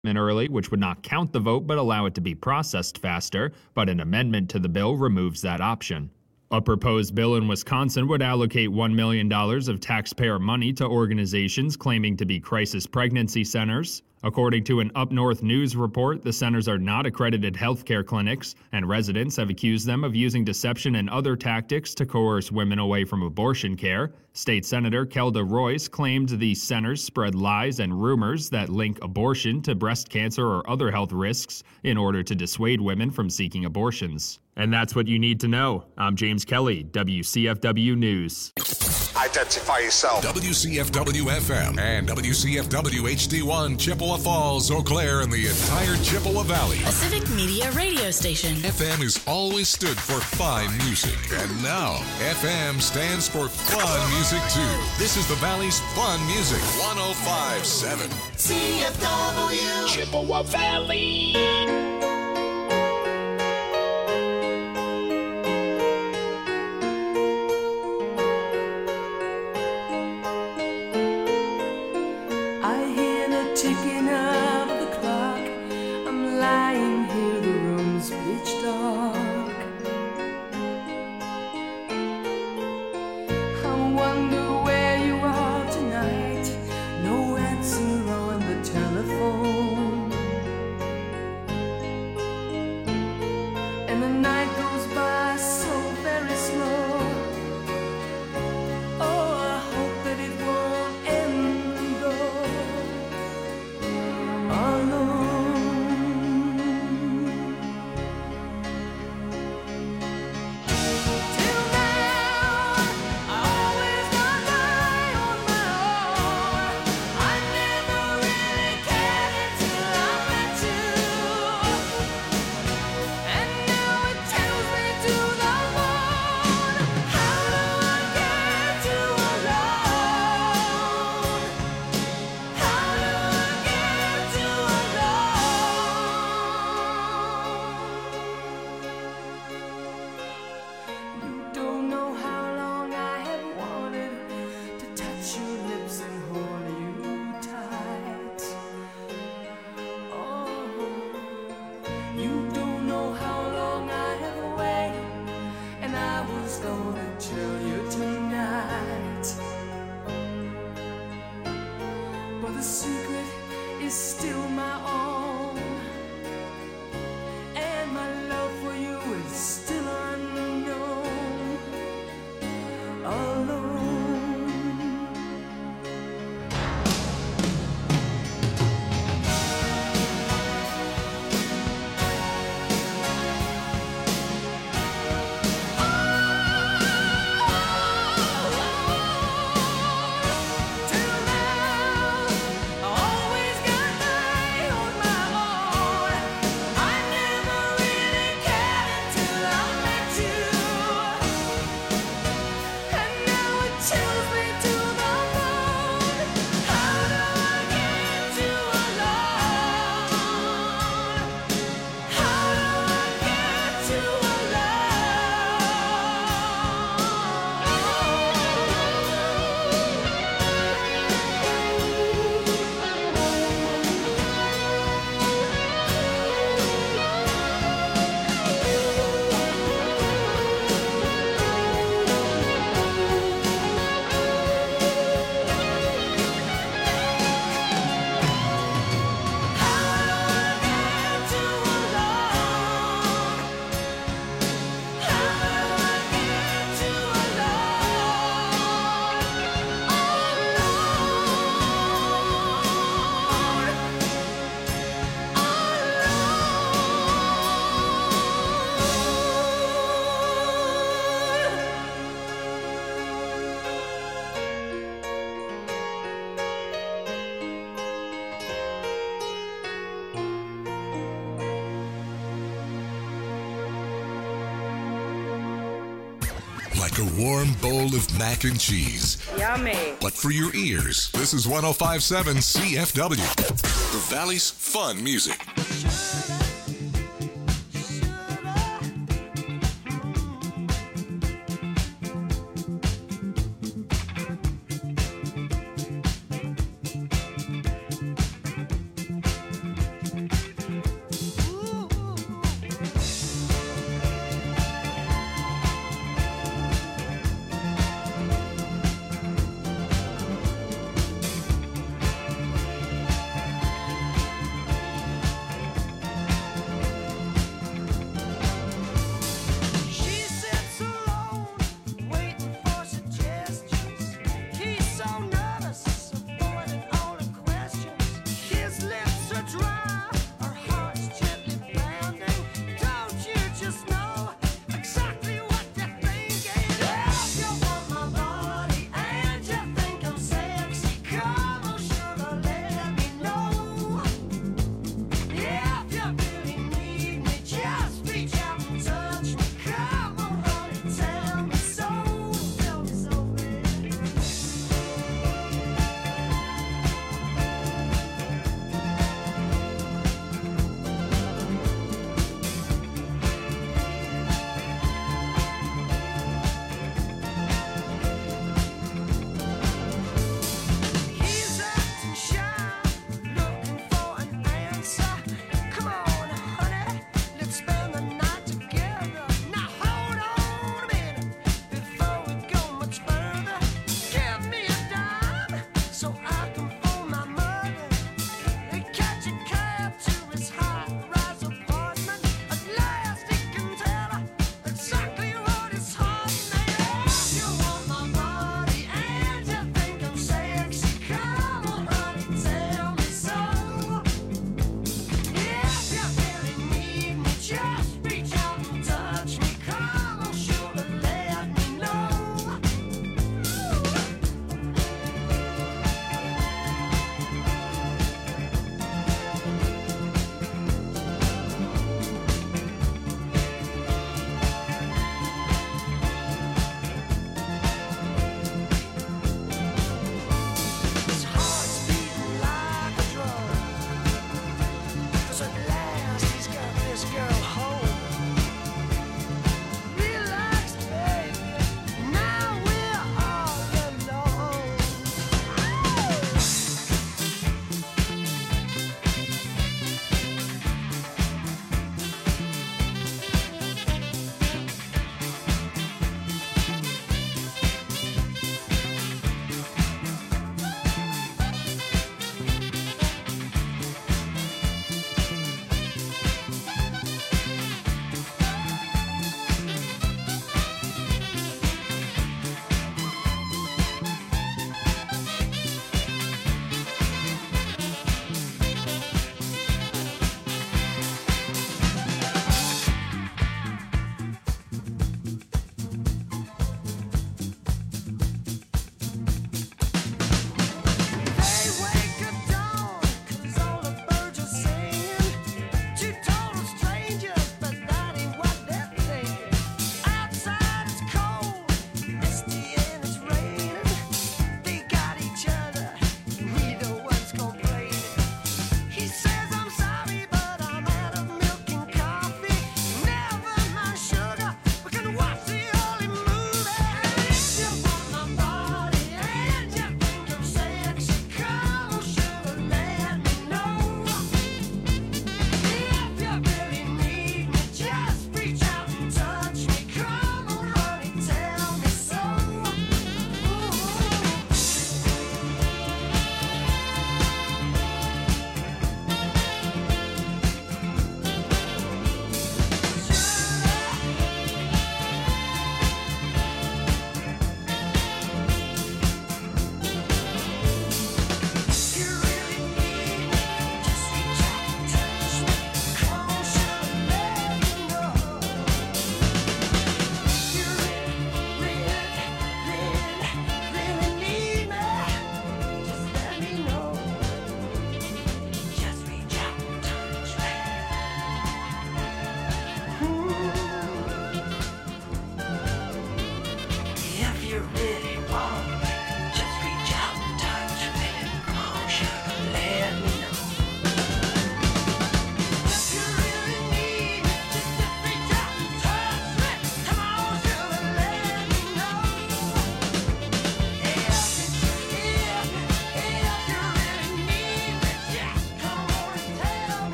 early, which would not count the vote but allow it to be processed faster, but an amendment to the bill removes that option. A proposed bill in Wisconsin would allocate $1 million of taxpayer money to organizations claiming to be crisis pregnancy centers. According to an Up North News report, the centers are not accredited healthcare clinics, and residents have accused them of using deception and other tactics to coerce women away from abortion care. State Senator Kelda Royce claimed these centers spread lies and rumors that link abortion to breast cancer or other health risks in order to dissuade women from seeking abortions. And that's what you need to know. I'm James Kelly, WCFW News. Identify yourself. WCFW-FM and WCFW-HD1, Chippewa Falls, Eau Claire, and the entire Chippewa Valley. A civic media radio station. FM has always stood for fine music, and now FM stands for fun music, too. This is the Valley's fun music, 105.7. CFW. Chippewa Valley. Ticking of the clock, I'm lying here, the room's pitch dark. I wonder where you are tonight, no answer on the telephone. And the night goes by so very slow. Oh, I hope that it won't end though. Like a warm bowl of mac and cheese. Yummy. But for your ears, this is 105.7 CFW, the Valley's fun music.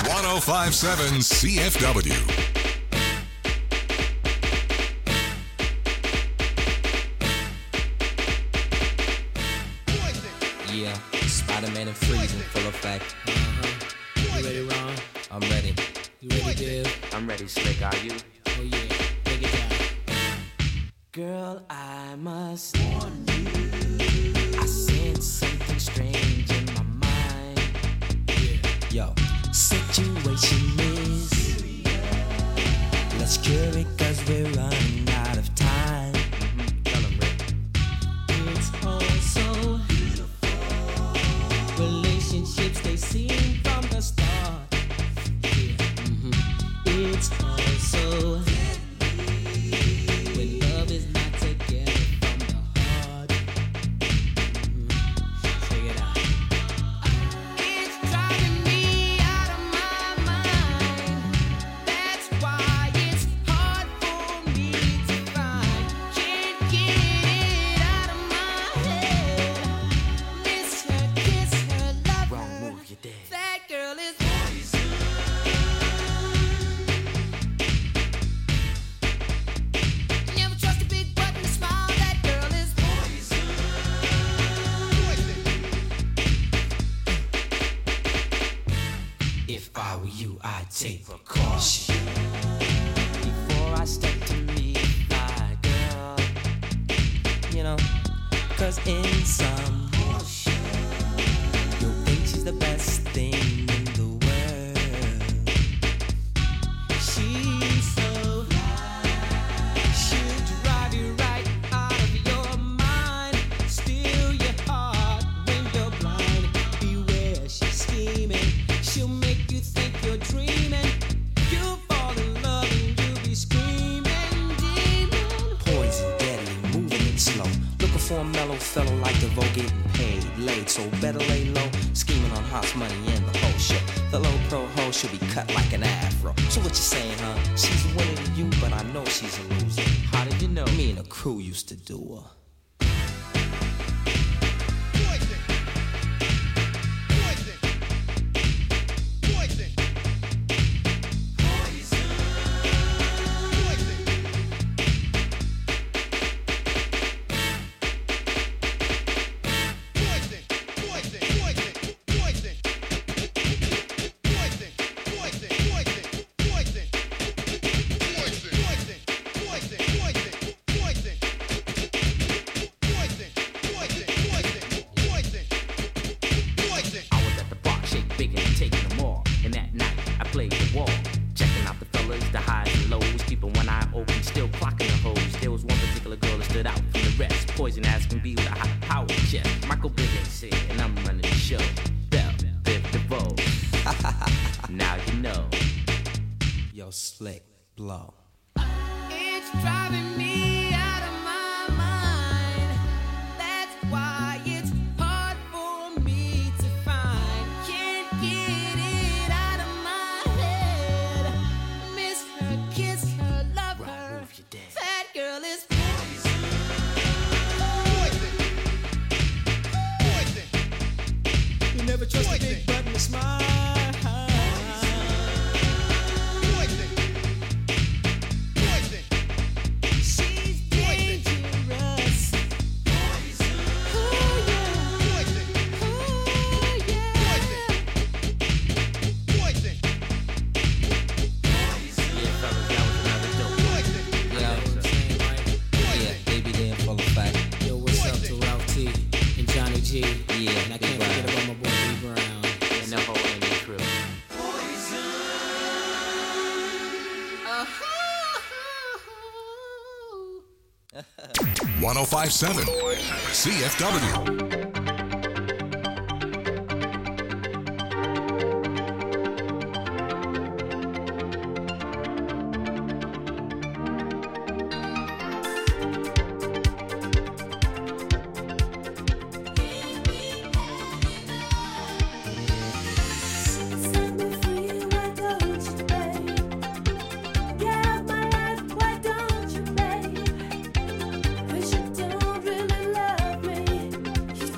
1057 CFW. Yeah, Spider-Man and Freeze in full effect. You ready, Ron? I'm ready. You ready, Dave? I'm ready, Slick. Are you? Oh yeah, take it down. Girl, I must warn you. I sense something strange in my mind. Yo, situation is serious. Let's cure it 'cause we're running out of time. Tell him, Rick. It's all so beautiful. Relationships, they seem from the start. It's all so when love is not together from the heart. Check it out. It's driving me out of my mind. That's why it's hard for me to find. Can't get it out of my head. Miss her, kiss her, love Wrong her. move, you dead. That girl is never trust a big button smile. That girl is If I were you, I'd take precaution before I step to meet my girl. You know, 'cause in some you'll think she's the best thing in the world. She's so she'll drive you right out of your mind, steal your heart when you're blind. Beware, she's scheming. She'll make you think you're dreaming. You'll fall in love and you'll be screaming, demon. Poison, deadly, moving it slow. Looking for a mellow fellow like DeVoe, getting paid, laid, so better lay low. Scheming on house money and the whole shit. The low pro hoe should be cut like an afro. So what you saying, huh? She's a winner to you, but I know she's a loser. How did you know? Me and the crew used to do her. I was at the bar, shake big and taking them all. And that night, I played the wall. Checking out the fellas, the highs and lows. Keeping one eye open, still clocking the hoes. There was one particular girl that stood out from the rest. Poison as can be with a high power chest. Michael Bivins here, and I'm running the show. Bell, Biv DeVoe. Now you know. Yo, Slick, blow. It's driving me out of my mind. That's why it's hard for me to find. Can't get it out of my head. Miss her, kiss her, love her. Move, you dead. That girl is You never trust a big button to smile. she's dangerous. Ooh, yeah. Ooh, yeah. Yeah, fellas, that was another dope. Yeah, baby, they in full effect. Yo, what's up to Ralph T and Johnny G? Yeah, And I can't forget about my boy B Brown. And the whole Andy crew. 1057 CFW. Cause you don't really love me. You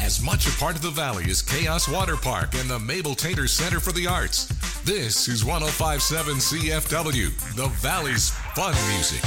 As much a part of the Valley as Chaos Water Park and the Mabel Tainter Center for the Arts. This is 105.7 CFW, the Valley's fun music.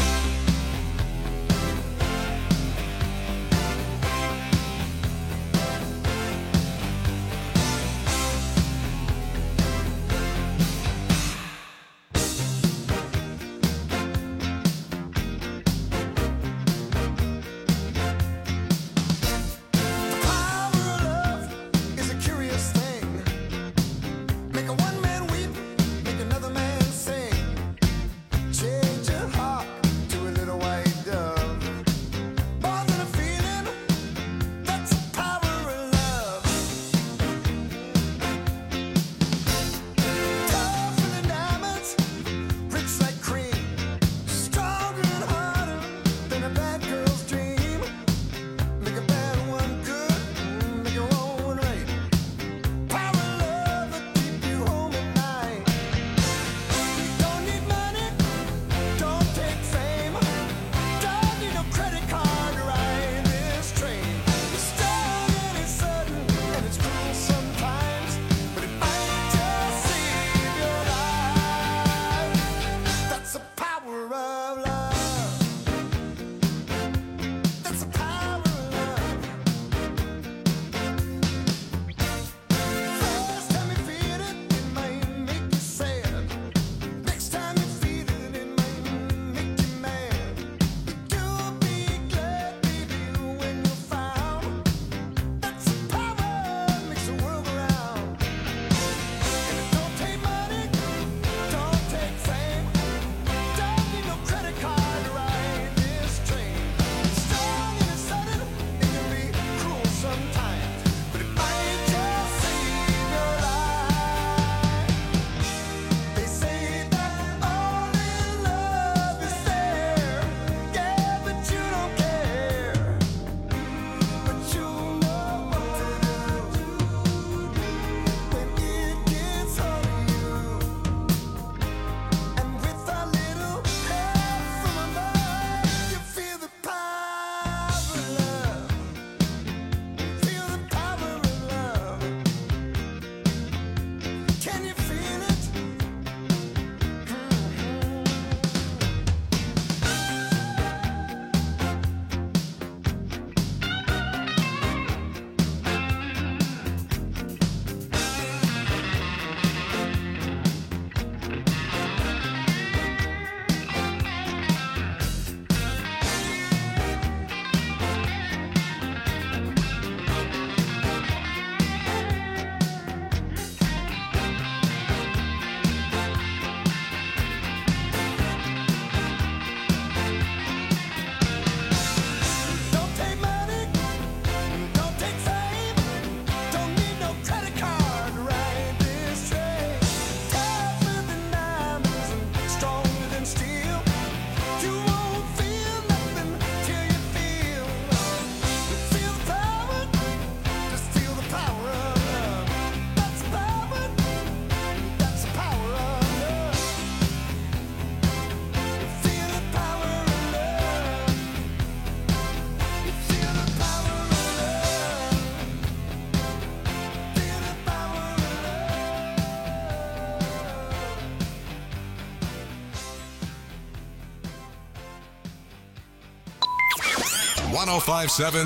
.105.7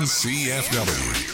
CFW.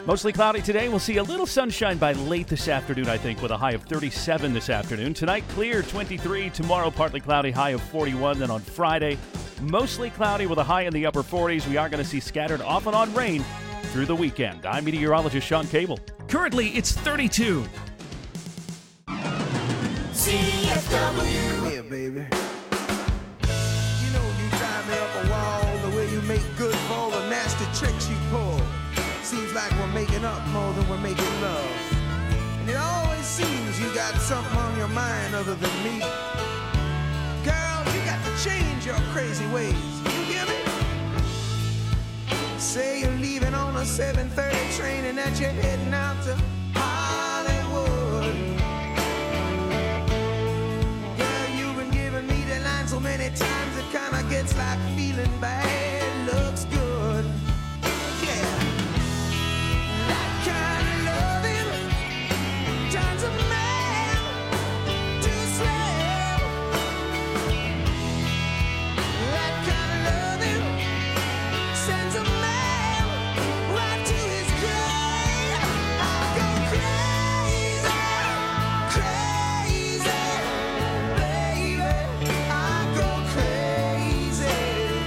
Mostly cloudy today. We'll see a little sunshine by late this afternoon, I think, with a high of 37 this afternoon. Tonight, clear, 23. Tomorrow, partly cloudy, high of 41. Then on Friday, mostly cloudy with a high in the upper 40s. We are going to see scattered off and on rain through the weekend. I'm meteorologist Sean Cable. Currently, it's 32. CFW. Yeah, baby. You know you drive me up a wall, the way you make good for all the nasty tricks you pull. Seems like we're making up more than we're making love. And it always seems you got something on your mind other than me. Girl, you got to change your crazy ways. You hear me? Say you're leaving on a 7:30 train and that you're heading out to Hollywood. Girl, you've been giving me the line so many times it kinda gets like feeling bad looks good. Yeah. That kind of loving turns a man to a slave. That kind of loving sends a man right to his grave. I go crazy, crazy, baby. I go crazy.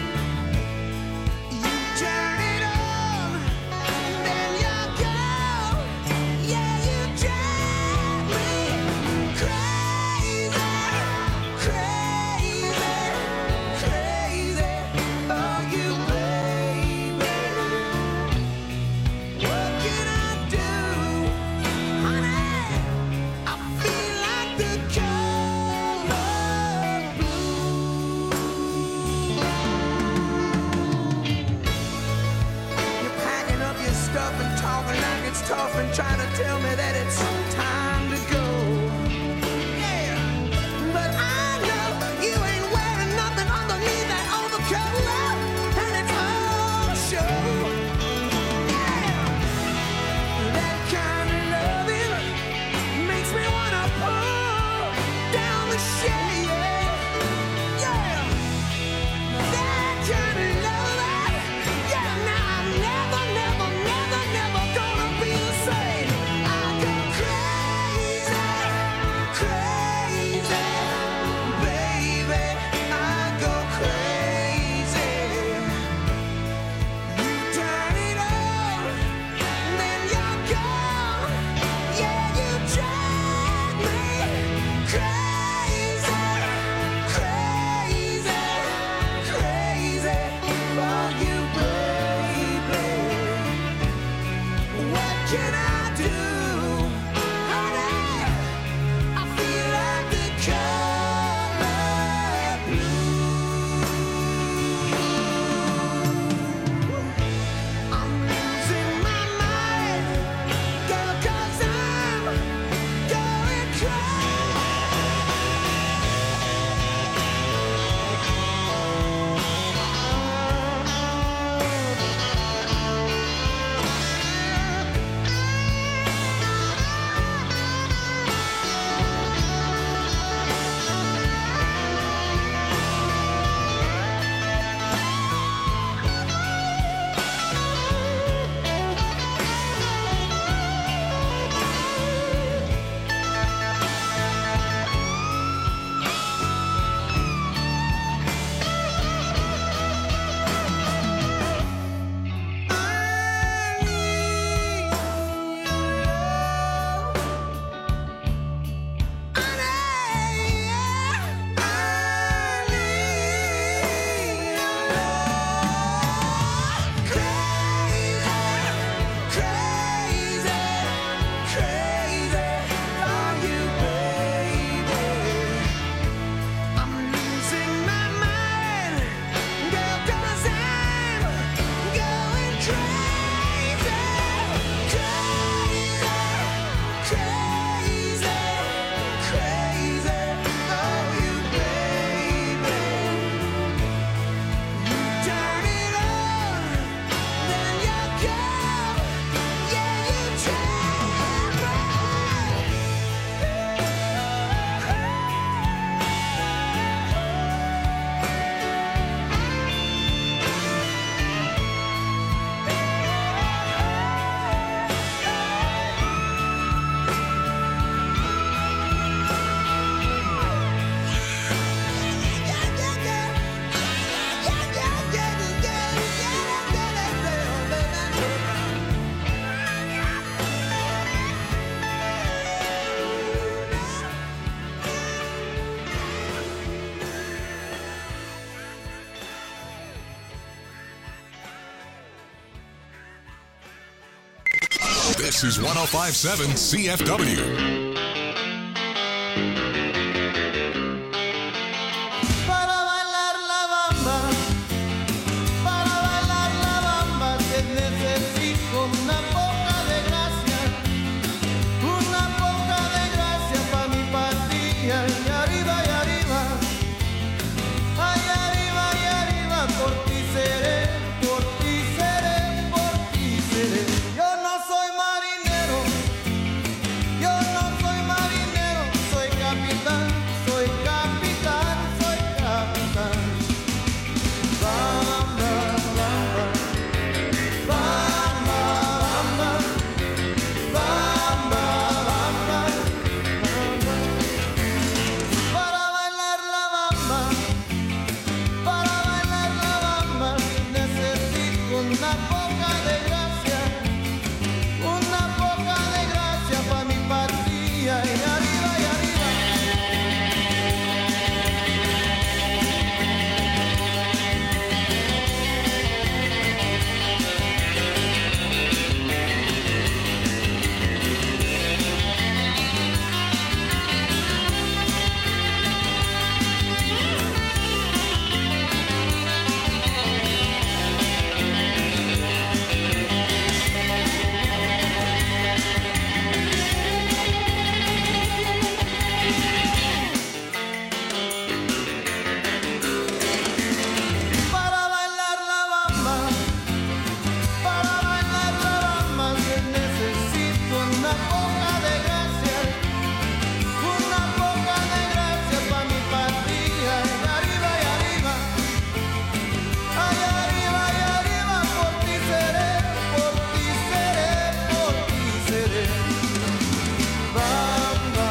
You turn it on, then you go. Yeah, you drive me crazy, crazy, crazy. Oh, you baby. What can I do, honey? I feel like the color blue. You're packing up your stuff and talking like it's tough and trying to tell me that it's time to go. Yeah, but I know you ain't wearing nothing underneath that overcoat, and it's all show. Yeah, that kind of loving makes me wanna pull down the shade. Yeah, that kind of loving. Yeah, now I'm never, never, never, never gonna be the same. I go crazy. This is 105.7 CFW. Para bailar la bamba, se necesita una poca de gracia para mi patria. Y arriba, ay arriba, por ti seré. Yo no soy marinero, soy capitán. Bamba, para bailar la bamba necesito una poca de gracia para mi patria. Y arriba, para bailar la bamba se necesito una poca de gracia para mi patria. Y arriba, ay arriba, por ti seré. Bamba,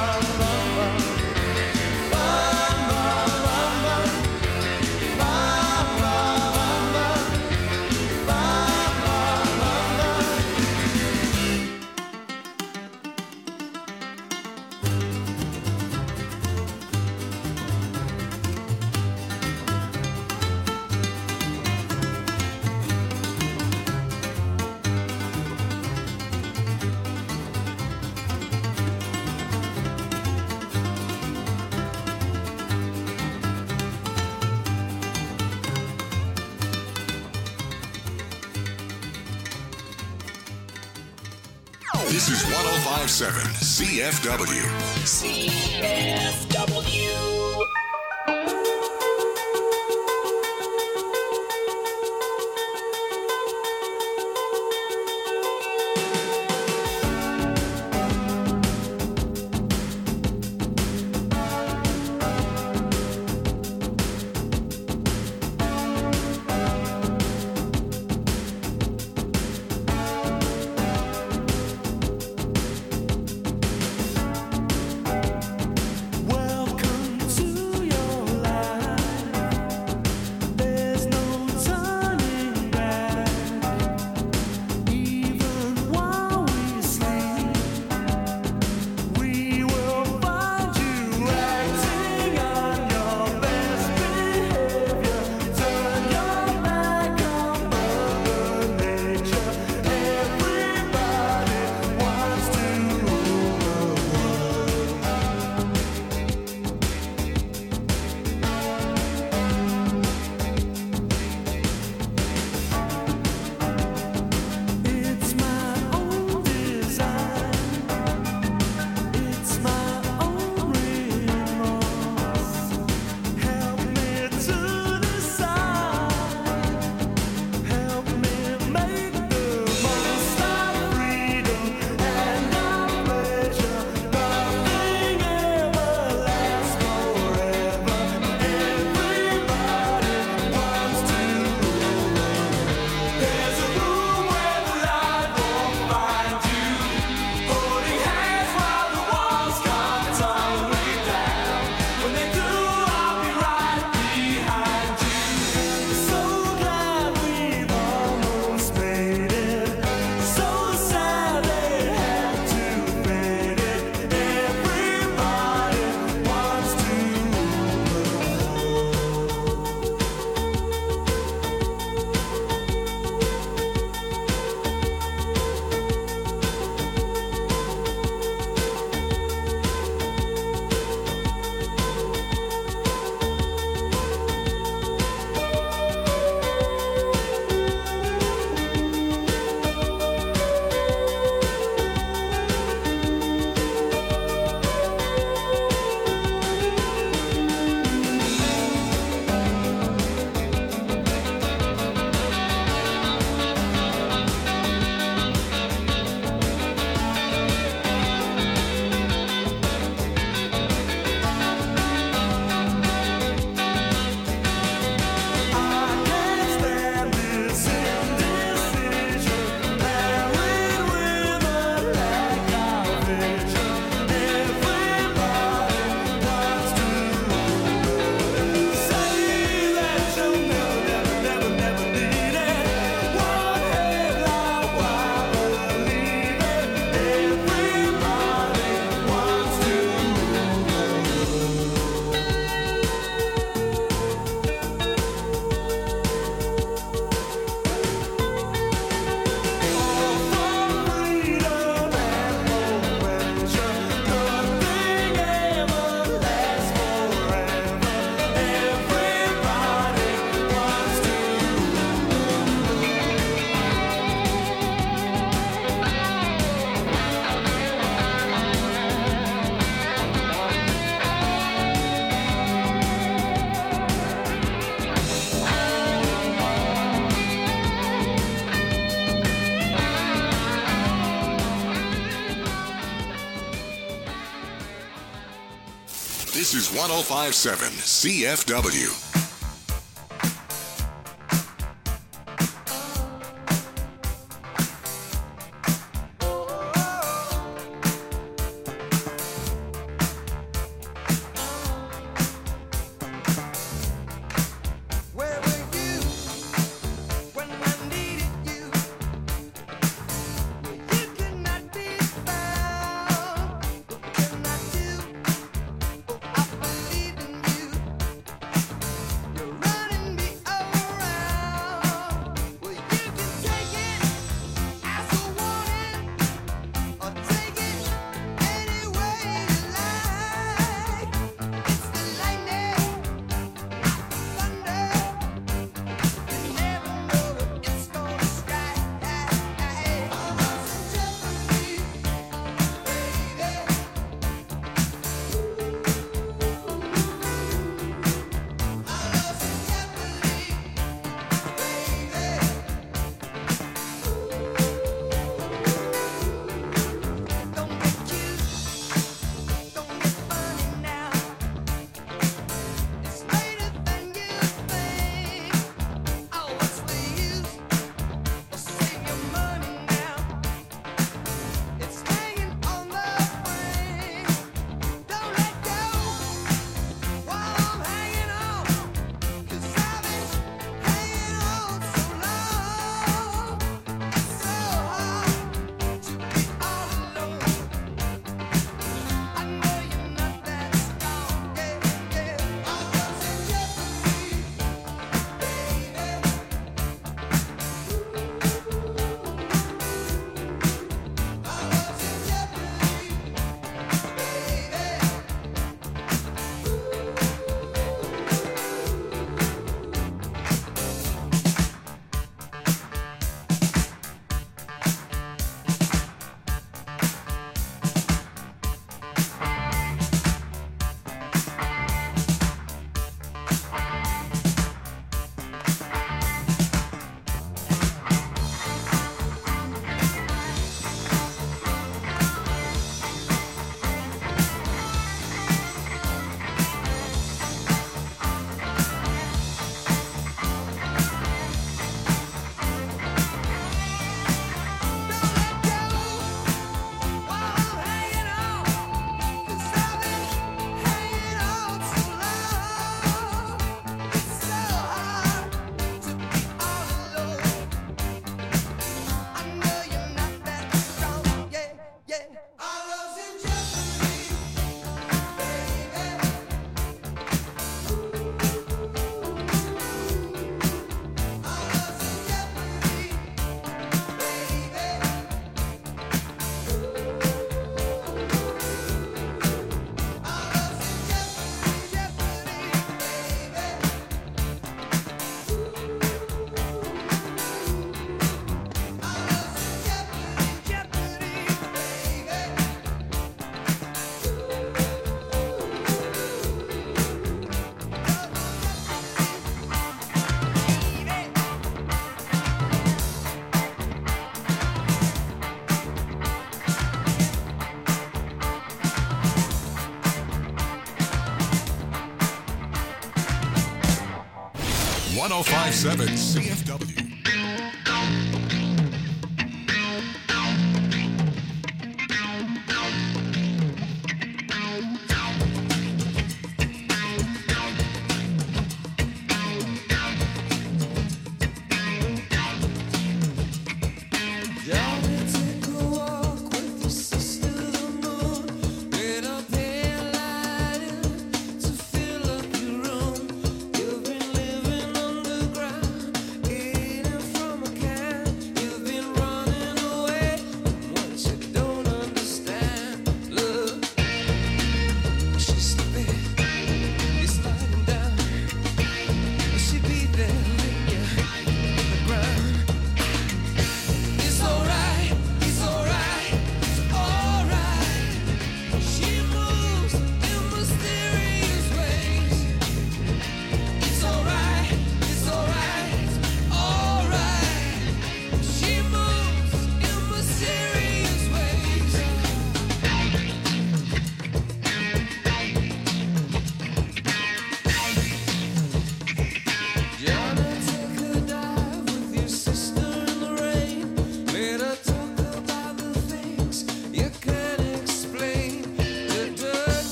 This is 105.7 CFW. CFW. welcome to This is 105.7 CFW. .105.7 CFW. Fill up your room. You've been living underground.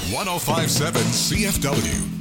1057 CFW.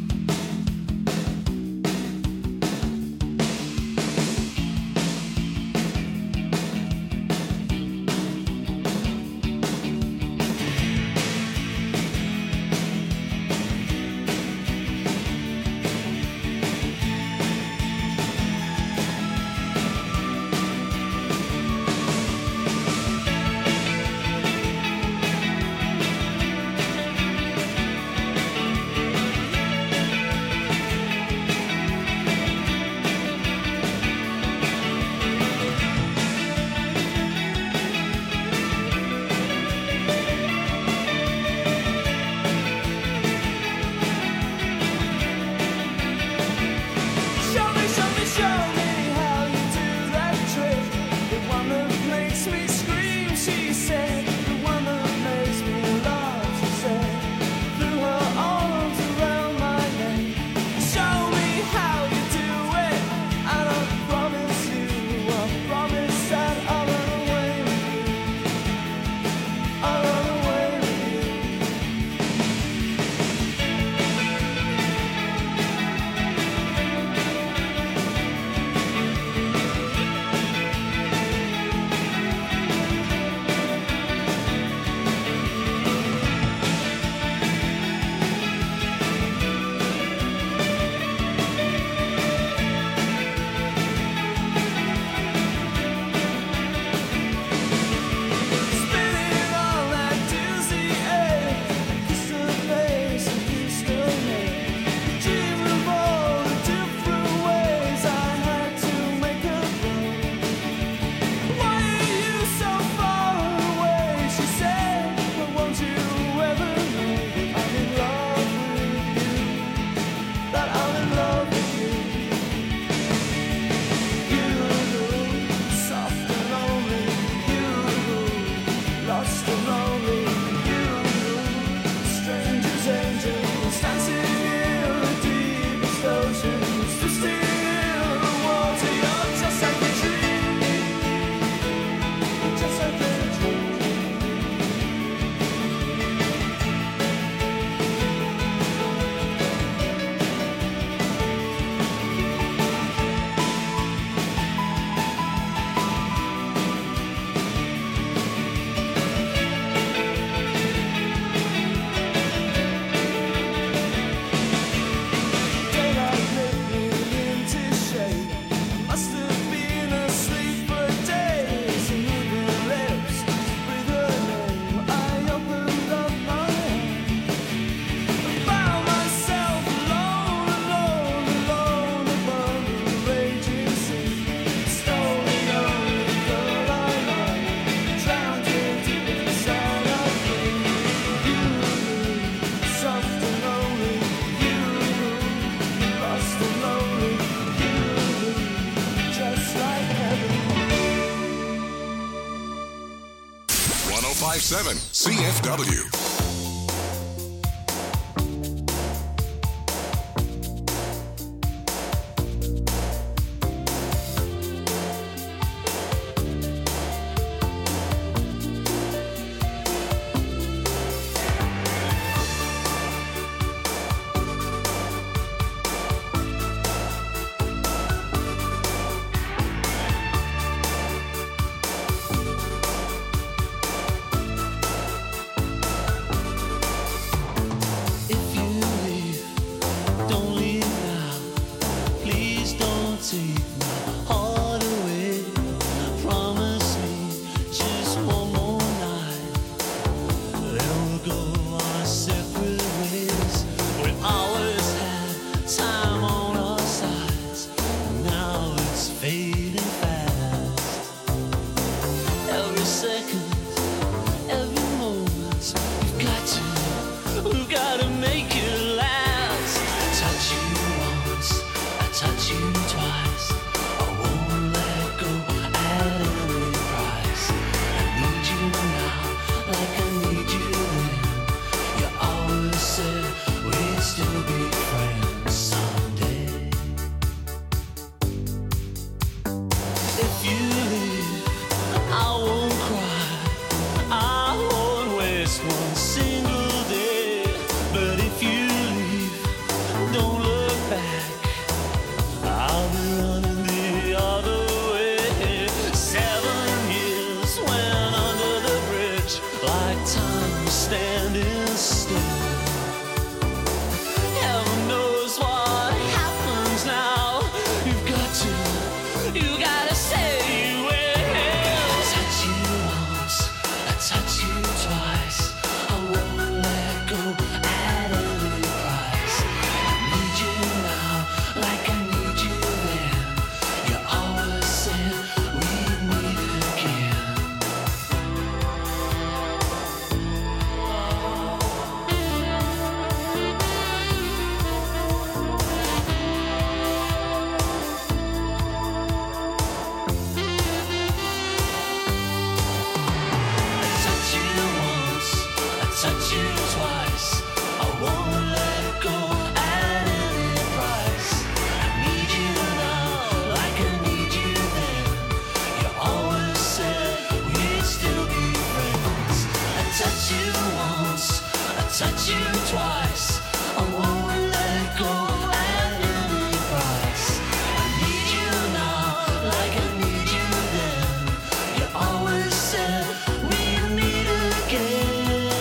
CFW. like time was standing still. Heaven knows what happens now. You gotta say you will. I touch you once, I touch you twice. I won't let go at any price. I need you now, like I need you then. You always said we'd meet again. Touch you twice, I won't let go at any price. I need you now, like I need you then. You always said we'd still be friends. I touch you once, I touch you twice. I won't let go at any price. I need you now, like I need you then. You always said we'd meet again.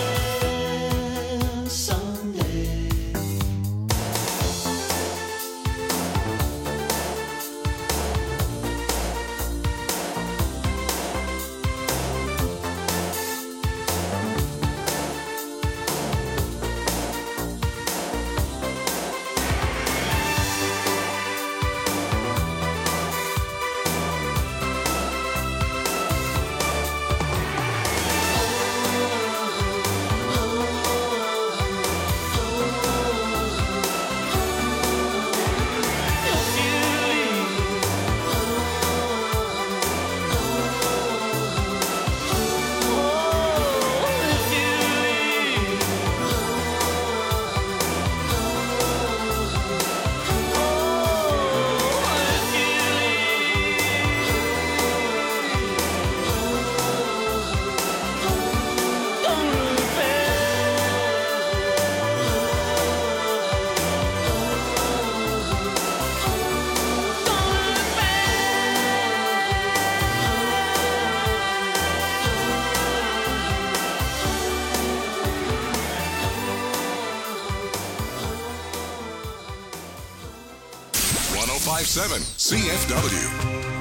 CFW.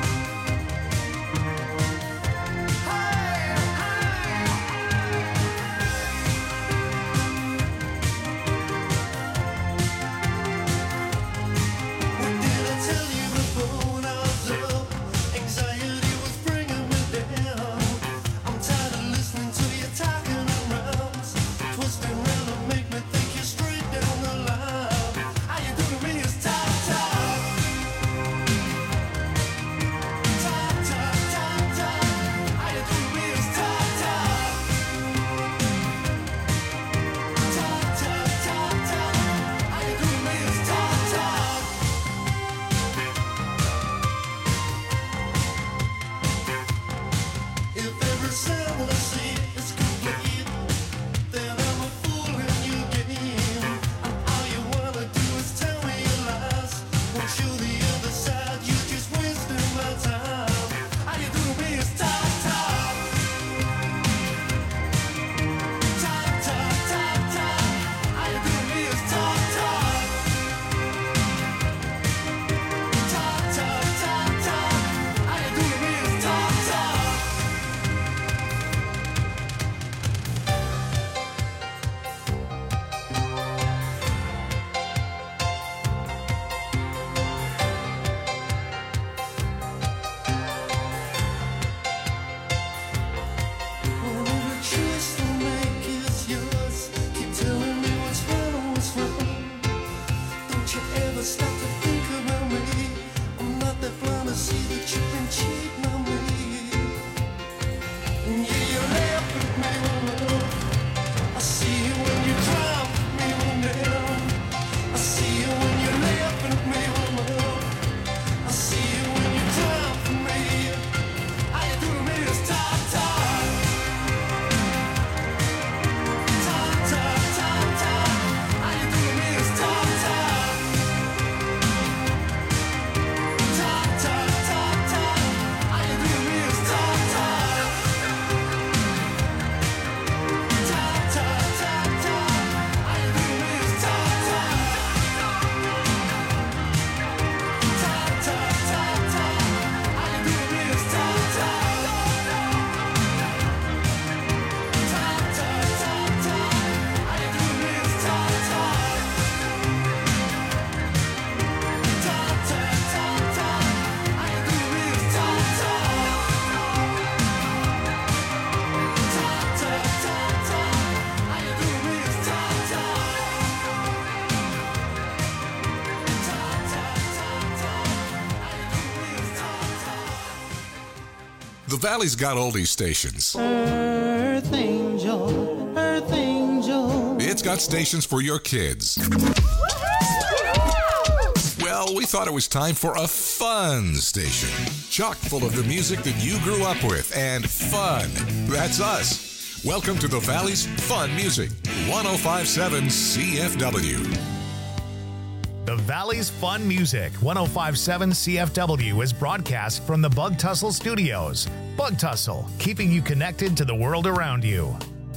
Valley's got oldie stations. Earth angel, earth angel. It's got stations for your kids. Well, we thought it was time for a fun station. Chock full of the music that you grew up with and fun. That's us. Welcome to the Valley's Fun Music, 105.7 CFW. The Valley's Fun Music, 105.7 CFW is broadcast from the Bug Tussle Studios. Bug Tussle, keeping you connected to the world around you.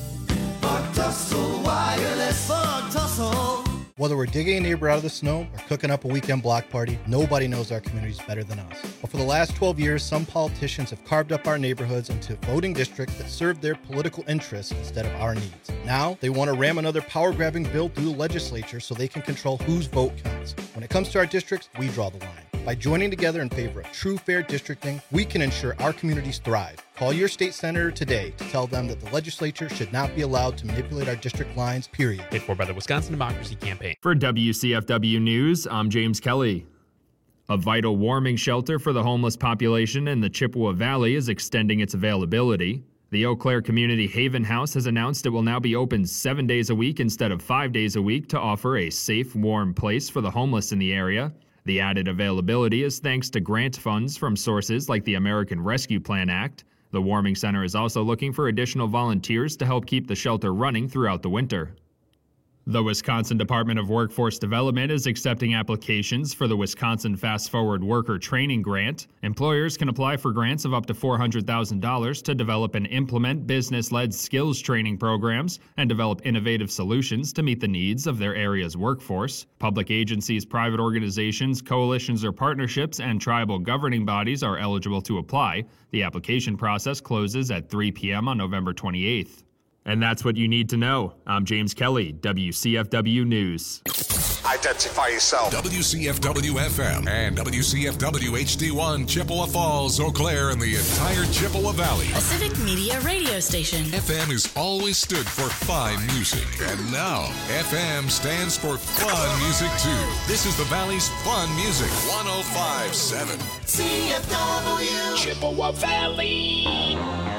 Bug Tussle Wireless. Bug Tussle. Whether we're digging a neighbor out of the snow or cooking up a weekend block party, nobody knows our communities better than us. But for the last 12 years, some politicians have carved up our neighborhoods into voting districts that serve their political interests instead of our needs. Now, they want to ram another power-grabbing bill through the legislature so they can control whose vote counts. When it comes to our districts, we draw the line. By joining together in favor of true fair districting, we can ensure our communities thrive. Call your state senator today to tell them that the legislature should not be allowed to manipulate our district lines, period. Paid for by the Wisconsin Democracy Campaign. For WCFW News, I'm James Kelly. A vital warming shelter for the homeless population in the Chippewa Valley is extending its availability. The Eau Claire Community Haven House has announced it will now be open 7 days a week instead of 5 days a week to offer a safe, warm place for the homeless in the area. The added availability is thanks to grant funds from sources like the American Rescue Plan Act. The Warming Center is also looking for additional volunteers to help keep the shelter running throughout the winter. The Wisconsin Department of Workforce Development is accepting applications for the Wisconsin Fast Forward Worker Training Grant. Employers can apply for grants of up to $400,000 to develop and implement business-led skills training programs and develop innovative solutions to meet the needs of their area's workforce. Public agencies, private organizations, coalitions or partnerships, and tribal governing bodies are eligible to apply. The application process closes at 3 p.m. on November 28th. And that's what you need to know. I'm James Kelly, WCFW News. Identify yourself. WCFW FM and WCFW HD1 Chippewa Falls, Eau Claire, and the entire Chippewa Valley. A civic media radio station. FM has always stood for fine music, and now FM stands for fun music too. This is the Valley's Fun Music, 105.7 CFW. Chippewa Valley.